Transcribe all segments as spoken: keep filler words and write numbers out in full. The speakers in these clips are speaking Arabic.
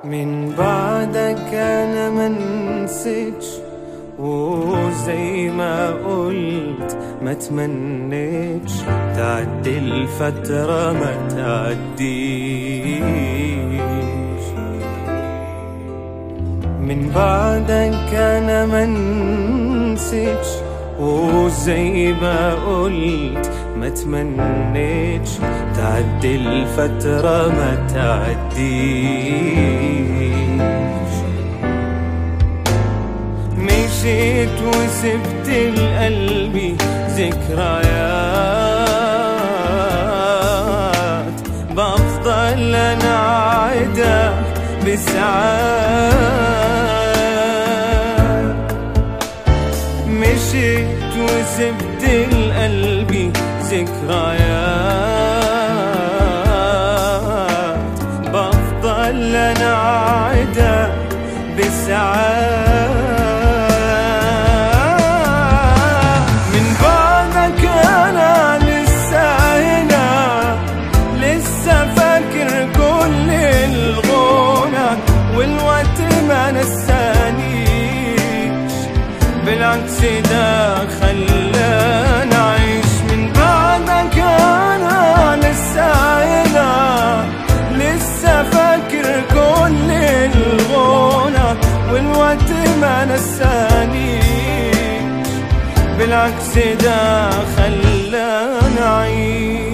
من بعدك أنا منسيتش، وزي ما قلت ما تمنيتش تعدي الفترة ما تعديش. من بعدك أنا منسيتش، وزي ما قلت ما تمنيتش تعدي الفترة ما تعديش. مشيت وسبت لقلبي ذكريات بفضل أنا عايدة بساعات. مشيت وسبت لقلبي ذكريات بفضل أنا عايدة بساعات. من بعدك أنا لسه هنا، لسه فاكر كل الغنى والوقت ما نسانيش، بالعكس ده خلاني أعيش. من بعدك أنا لسه هنا، لسه فاكر كل الغنى والوقت ما نسانيش، بالعكس ده خلاني أعيش.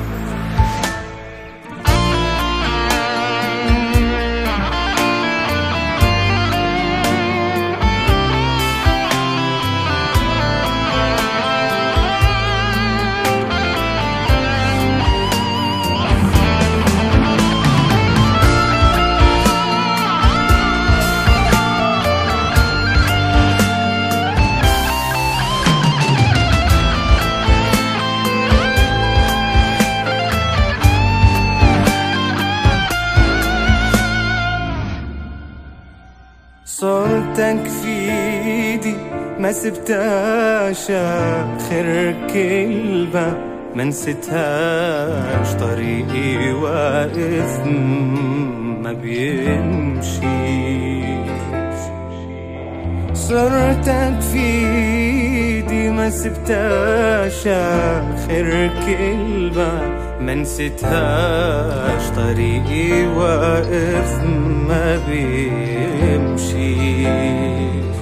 صورتك في ايدي ما سبتهاش، اخر كلمة ما نسيتهاش، طريقي واقف ما بيمشيش. صورتك في ايدي ما سبتهاش، اخر كلمة ما نسيتهاش، طريقي واقف ما بيمشيش.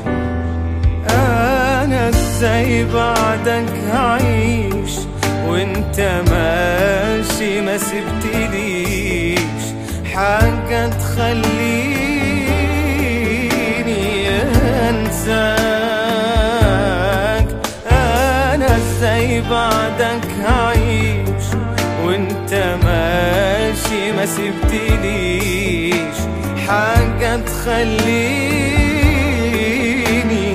أنا ازاي بعدك هعيش وانت ماشي ما سبتليش حاجة تخليني انساك. أنا ازاي بعدك هعيش وانت ماشي ما سبتليش حاجة تخليني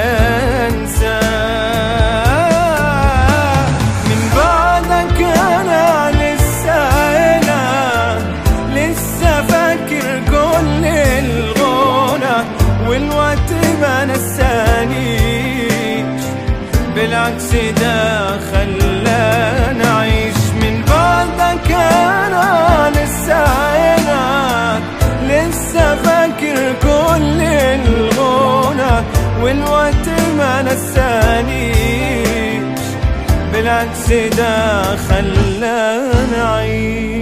انساك. من بعدك انا لسه هنا، لسه فاكر كل الغنى والوقت ما نسانيش، بالعكس ده خلاني أعيش. من بعدك أنا لسه هنا، لسه فاكر كل الغنى والوقت ما نسانيش، بالعكس ده خلاني أعيش.